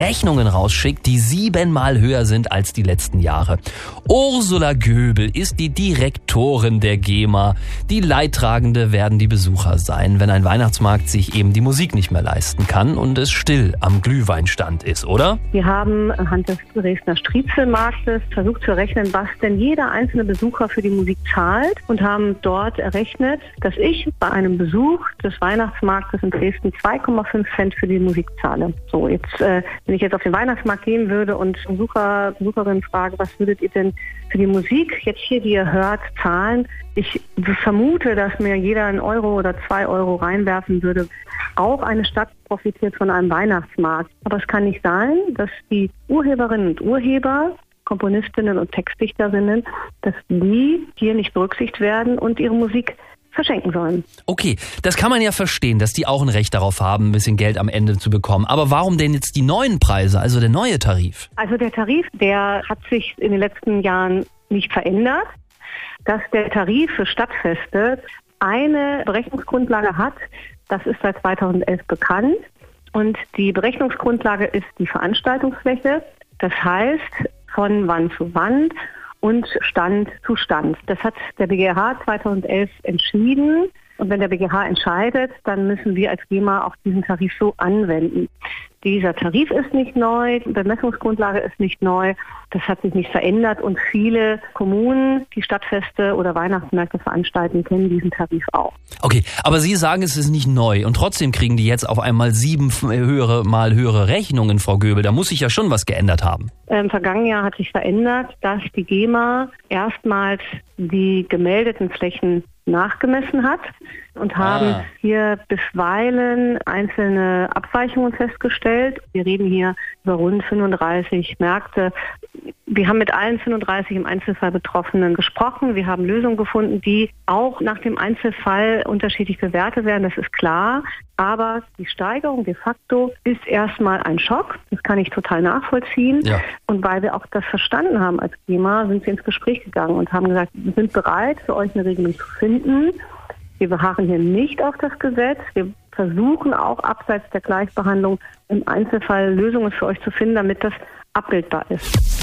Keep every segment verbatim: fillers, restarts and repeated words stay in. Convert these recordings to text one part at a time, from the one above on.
Rechnungen rausschickt, die siebenmal höher sind als die letzten Jahre. Ursula Göbel ist die Direktorin der GEMA. Die Leidtragende werden die Besucher sein, wenn ein Weihnachtsmarkt sich eben die Musik nicht mehr leisten kann und es still am Glühweinstand ist, oder? Wir haben anhand des Dresdner Striezelmarktes versucht zu errechnen, was denn jeder einzelne Besucher für die Musik zahlt und haben dort errechnet, dass ich bei einem Besuch des Weihnachtsmarktes in Dresden zwei Komma fünf Cent für die Musik zahle. So, jetzt, äh, wenn ich jetzt auf den Weihnachtsmarkt gehen würde und Besucher, Besucherinnen frage, was würdet ihr denn für die Musik jetzt hier, die ihr hört, zahlen? Ich vermute, dass mir jeder einen Euro oder zwei Euro reinwerfen würde. Auch eine Stadt profitiert von einem Weihnachtsmarkt. Aber es kann nicht sein, dass die Urheberinnen und Urheber, Komponistinnen und Textdichterinnen, dass die hier nicht berücksichtigt werden und ihre Musik verschenken sollen. Okay, das kann man ja verstehen, dass die auch ein Recht darauf haben, ein bisschen Geld am Ende zu bekommen. Aber warum denn jetzt die neuen Preise, also der neue Tarif? Also der Tarif, der hat sich in den letzten Jahren nicht verändert. Dass der Tarif für Stadtfeste eine Berechnungsgrundlage hat, das ist seit zweitausendelf bekannt. Und die Berechnungsgrundlage ist die Veranstaltungsfläche. Das heißt, von Wand zu Wand und Stand zu Stand. Das hat der B G H zweitausendelf entschieden. Und wenn der B G H entscheidet, dann müssen wir als GEMA auch diesen Tarif so anwenden. Dieser Tarif ist nicht neu, die Bemessungsgrundlage ist nicht neu, das hat sich nicht verändert und viele Kommunen, die Stadtfeste oder Weihnachtsmärkte veranstalten, kennen diesen Tarif auch. Okay, aber Sie sagen, es ist nicht neu und trotzdem kriegen die jetzt auf einmal sieben höhere, mal höhere Rechnungen, Frau Göbel. Da muss sich ja schon was geändert haben. Im vergangenen Jahr hat sich verändert, dass die GEMA erstmals die gemeldeten Flächen nachgemessen hat und haben ah. hier bisweilen einzelne Abweichungen festgestellt. Wir reden hier über rund fünfunddreißig Märkte. Wir haben mit allen fünfunddreißig im Einzelfall Betroffenen gesprochen. Wir haben Lösungen gefunden, die auch nach dem Einzelfall unterschiedlich bewertet werden. Das ist klar. Aber die Steigerung de facto ist erstmal ein Schock. Das kann ich total nachvollziehen. Ja. Und weil wir auch das verstanden haben als GEMA, sind wir ins Gespräch gegangen und haben gesagt, wir sind bereit, für euch eine Regelung zu finden. Wir beharren hier nicht auf das Gesetz. Wir versuchen auch abseits der Gleichbehandlung im Einzelfall Lösungen für euch zu finden, damit das abbildbar ist.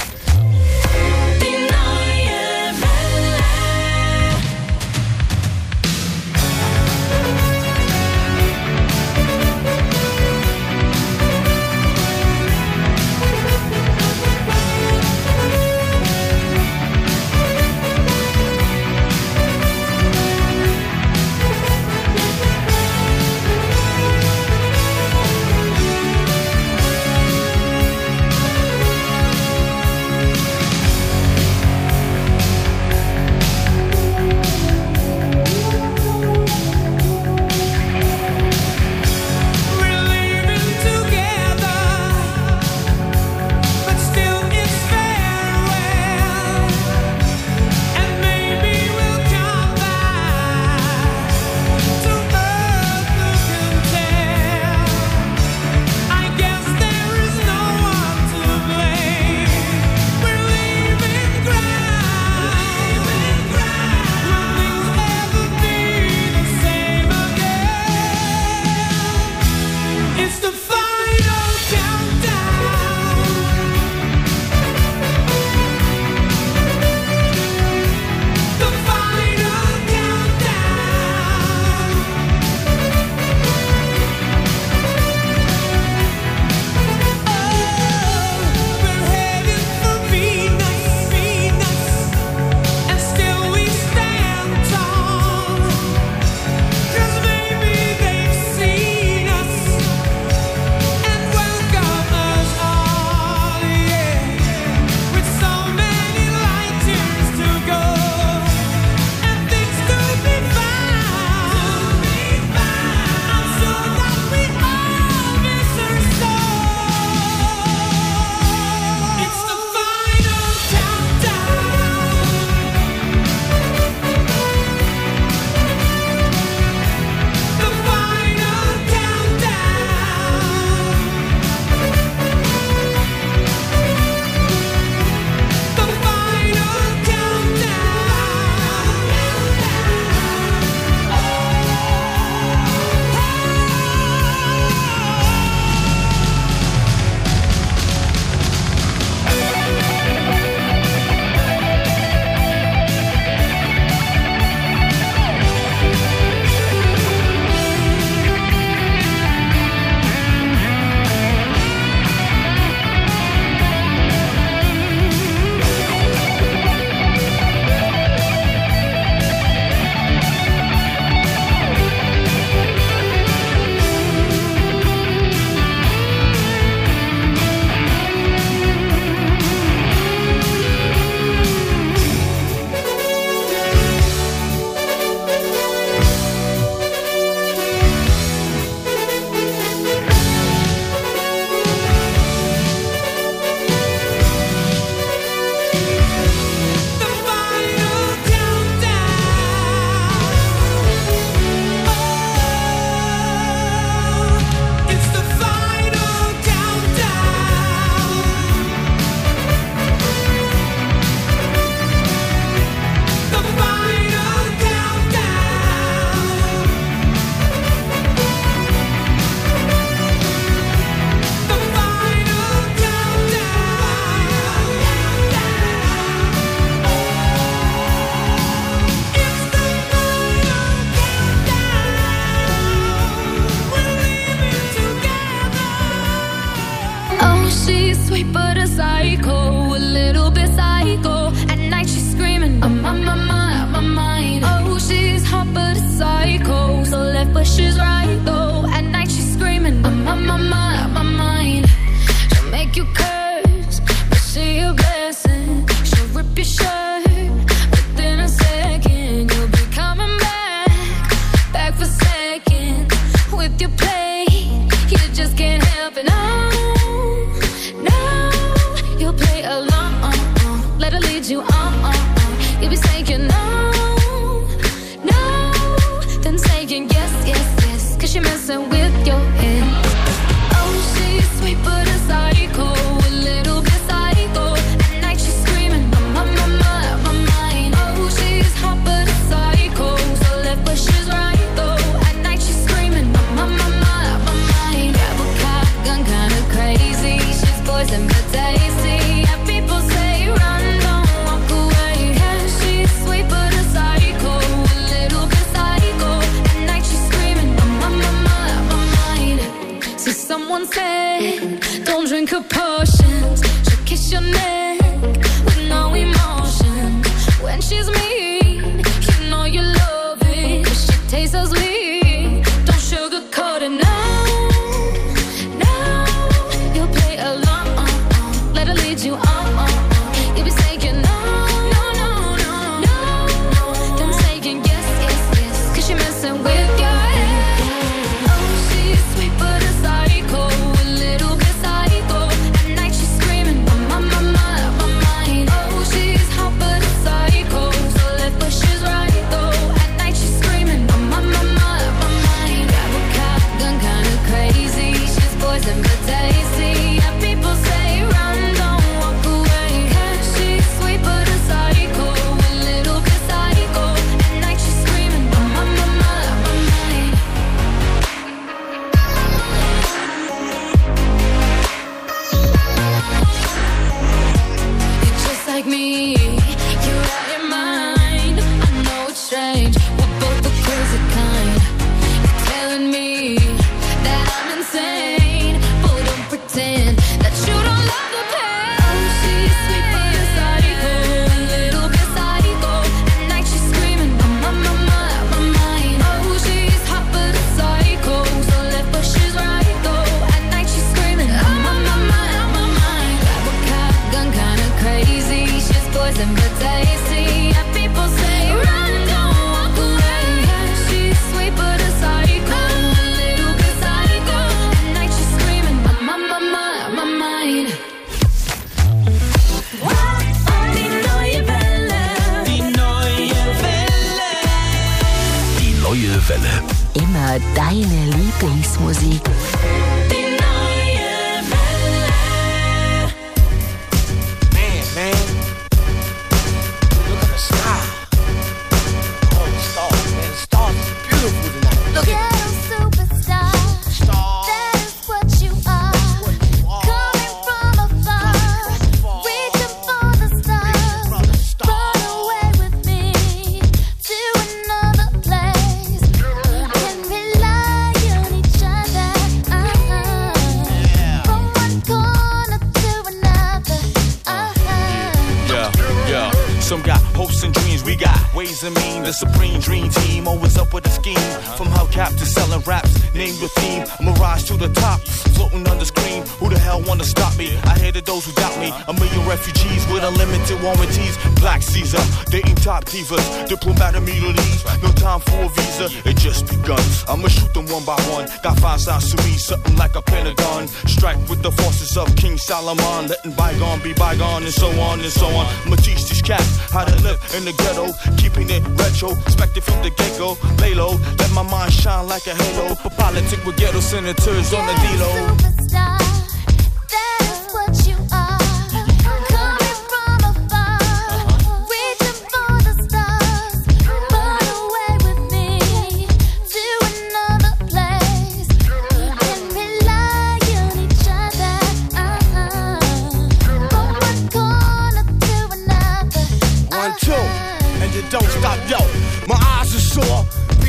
she's sweet but a psycho, a little bit psycho. At night she's screaming, I'm on my mind, my mind. Oh, she's hot but a psycho, so left but she's right though. At night she's screaming, I'm on my mind, my mind. She'll make you curse, but she a blessing. She'll rip your shirt, within a second you'll be coming back, back for seconds with your play. You just can't help it, no, no. You'll play along, let her lead you on. You'll be saying no, no, then saying yes, yes, yes, cause you're messing with your head. Oh, she's sweet but a psycho, a little bit psycho. At night she's screaming, I'm on my mind, my mind. Oh, she's hot but a psycho, so left but she's right though. At night she's screaming, I'm on my mind, my mind. Grab a cop gun, kinda crazy. She's poison but tasty. And people say run, don't walk away. Yeah, she's sweet but a psycho, a little bit psycho. At night she's screaming, I'm on my mind, my mind. See, someone said, don't drink her potions. She'll kiss your neck with no emotion. When she's mean, you know you love it. She tastes so sweet, don't sugarcoat it, no, no. You'll play along, let her lead you on. You'll be saying no, no, no, no, no, no. Then saying yes, yes, yes, cause you're messing with your head. Oh, she's sweet but a psycho, a little bit psycho. At night she's screaming, I'm on my mind, my mind. Oh, she's hot but a psycho, so left but she's right though. At night she's screaming, I'm on my mind, my mind. Grab a cop gun, kinda crazy. She's poison but tasty. And people say run, don't walk away. Yeah, she's sweet but a psycho, a little bit psycho. At night she's screaming, I'm on my mind, my mind. You're just like me, you're out your mind. I know it's strange, we're both the crazy kind. You're telling me that I'm insane, but don't pretend that you don't love the pain. Oh, she's sweet but a psycho, a little bit psycho. At night she's screaming, I'm on my mind, my mind. Oh, she's hot but a psycho, so left but she's right though. At night she's screaming, I'm on my mind, my mind. Grab a cop gun, kinda crazy. She's poison but tasty. And people say run, don't walk away. Yeah, she's sweet but a psycho, a little bit psycho. At night she's screaming, I'm on my mind, my mind. Die neue Welle. Die neue Welle. Die neue Welle. Immer deine Lieblingsmusik. Die neue Welle. Man, man. Look at the sky. Oh, the stars, man. The stars is beautiful tonight. Look at Ghetto superstar, the stars. that is what you are. Coming from afar, reaching for the stars. Run away with me to another place. Can rely on each other. Uh-huh. From one corner to another. Uh-huh. Yeah, yeah. Some got hopes and dreams, we got ways and mean. The supreme dream team, always up with a scheme. From hubcap to selling raps, name your theme. I'm a rise to the top, floating on the screen. Who the hell wanna stop me? I hated those who doubt me. A million refugees with unlimited warranties. Black Caesar, dating top divas. Diplomatic immunities, no time for a visa. It just begun. I'ma shoot them one by one. Got five sides to me, something like a pentagon. Strike with the forces of King Solomon. Letting bygone be bygone and so on and so on. I'ma teach these cats how to live in the ghetto. Keeping it retro, expected from the get-go. Lay low, let my mind shine like a halo. For politic with ghetto senators on the D-Lo. Superstar, that is what you are. Coming from afar, reaching for the stars. Run away with me to another place. Can rely on each other. Uh-huh. From one corner to another. One, two, and you don't stop, yo. My eyes are sore.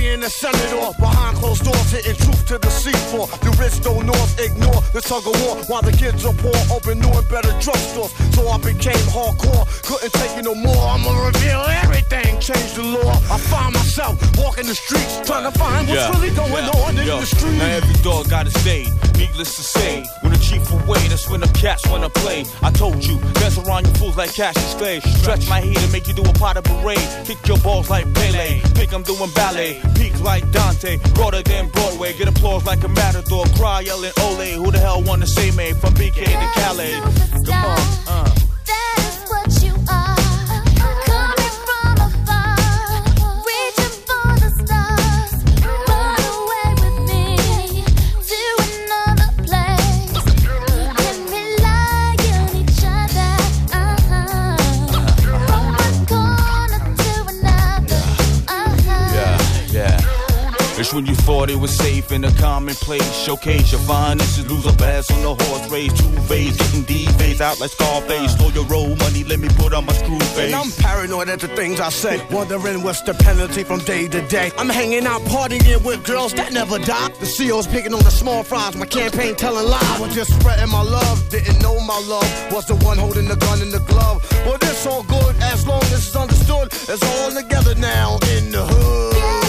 being a senator behind closed doors, hitting truth to the seafloor. The rich don't north ignore the tug of war while the kids are poor, open new and better drugstores. So I became hardcore, couldn't take it no more. I'ma reveal everything, change the law. I find myself walking the streets, trying to find what's Yeah, really going yeah, on in yeah. the streets. Now every dog got its day. Needless to say, when the chief away, that's when the cats wanna play. I told you, dance around you fools like Cassius Clay. Stretch my heat and make you do a pot of parade. Kick your balls like Pele, think I'm doing ballet. Peak like Dante, broader than Broadway. Get applause like a matador, cry yelling Ole. Who the hell wanna say me from B K to Calais? Come on, uh. That's what you are. Coming from afar, reaching for the stars. Run away with me to another place. Can rely on each other. Uh-huh. From one corner to another. Uh-huh. Yeah, yeah. It's when you thought it was safe in a commonplace. Showcase your finances, lose a bass on the horse race. Two phase, getting D-phase out like Scarface. Slow your roll money, let me put on my screw face. And I'm paranoid at the things I say, wondering what's the penalty from day to day. I'm hanging out partying with girls that never die. The C O's picking on the small fries, my campaign telling lies. I was just spreading my love, didn't know my love was the one holding the gun in the glove. Well, this all good as long as it's understood. It's all together now in the hood.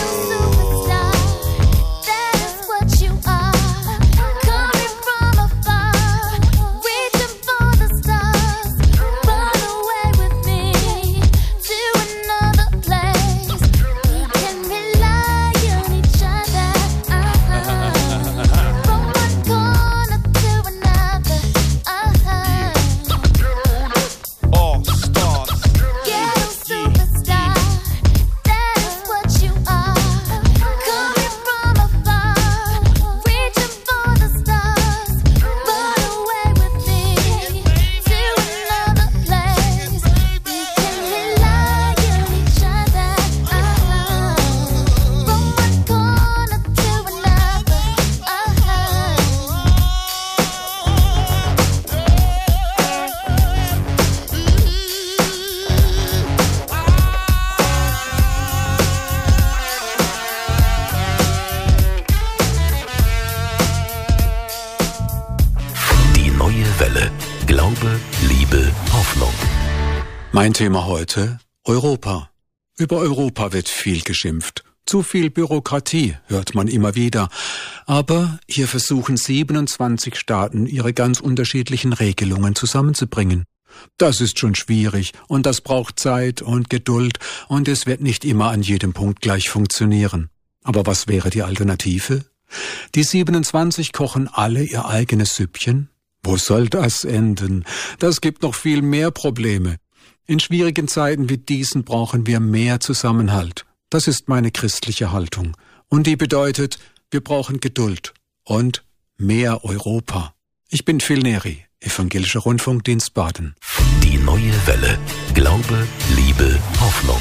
Glaube, Liebe, Hoffnung. Mein Thema heute: Europa. Über Europa wird viel geschimpft. Zu viel Bürokratie hört man immer wieder. Aber hier versuchen siebenundzwanzig Staaten, ihre ganz unterschiedlichen Regelungen zusammenzubringen. Das ist schon schwierig und das braucht Zeit und Geduld und es wird nicht immer an jedem Punkt gleich funktionieren. Aber was wäre die Alternative? Die siebenundzwanzig kochen alle ihr eigenes Süppchen? Wo soll das enden? Das gibt noch viel mehr Probleme. In schwierigen Zeiten wie diesen brauchen wir mehr Zusammenhalt. Das ist meine christliche Haltung. Und die bedeutet, wir brauchen Geduld und mehr Europa. Ich bin Phil Neri, Evangelischer Rundfunkdienst Baden. Die neue Welle. Glaube, Liebe, Hoffnung.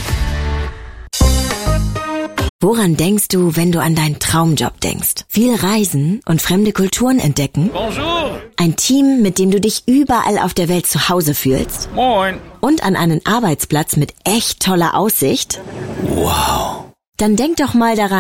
Woran denkst du, wenn du an deinen Traumjob denkst? Viel reisen und fremde Kulturen entdecken? Bonjour. Ein Team, mit dem du dich überall auf der Welt zu Hause fühlst? Moin. Und an einen Arbeitsplatz mit echt toller Aussicht? Wow. Dann denk doch mal daran,